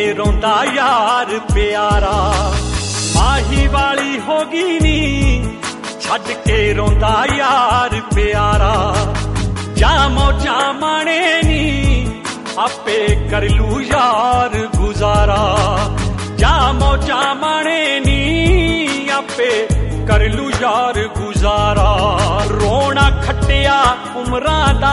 रोंदा यार प्यारा। माही वाली होगी नी छड़ के रोंदा यार प्यारा। जामो जामने नी आपे कर लू यार गुजारा। जामो जामने नी आपे कर लू यार गुजारा। रोना खटिया उमरां दा,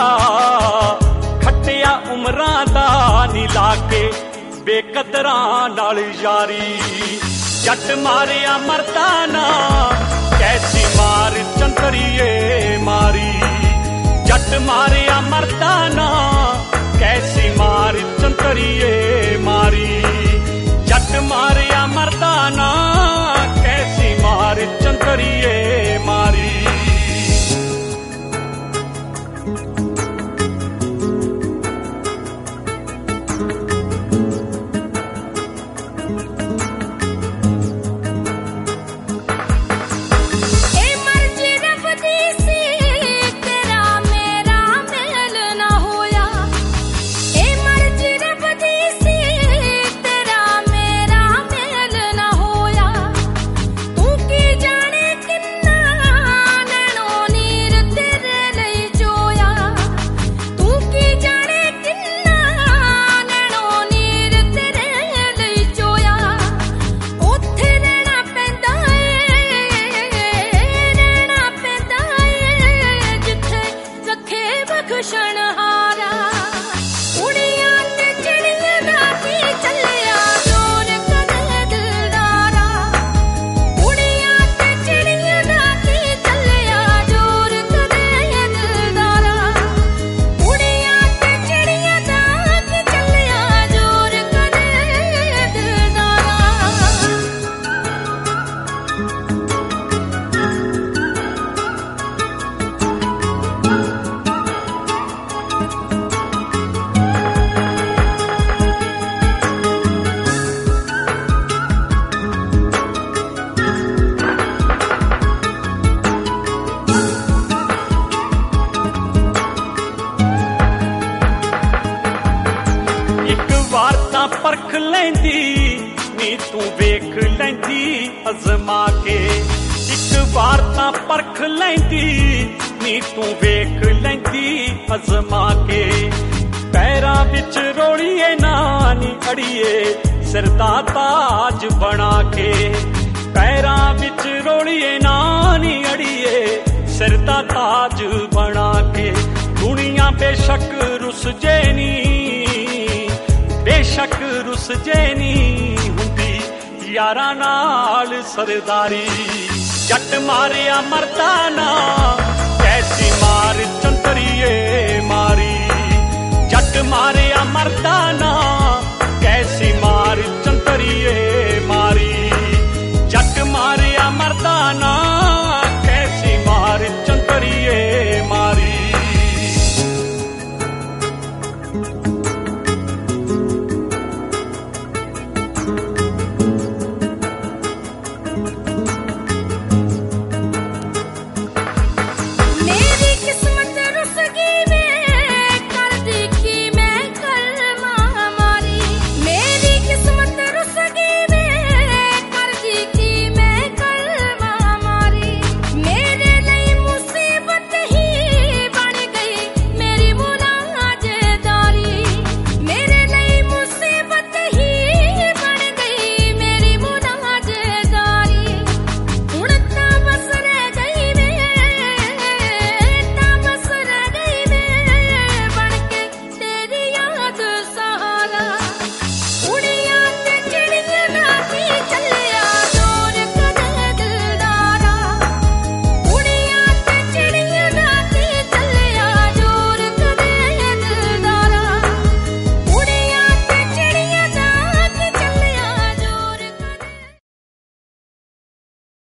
खटिया उमरां दा नीला के बेकदरां नाल यारी। जट मारिया मर्दाना कैसी मार चंतरिए मारी। जट मारिया मर्दाना कैसी मार चंतरिए मारी। जट मारिया मर्दाना कैसी मार चंतरिए मारी। परख लैंदी नी तू वेख लैंदी अजमा के। एक बार तां परख लैंदी नी तू वेख लैंदी अजमा के। पैरां विच रोड़िए नानी अड़िए सिर दा ताज बना के। पैरां विच रोड़िए नानी अड़िए सिर दा ताज बना के। दुनिया बेशक रुस जेनी, बेशक रुस जेनी हुंदी यारां नाल सरदारी। जट मारिया मर्दाना कैसी मार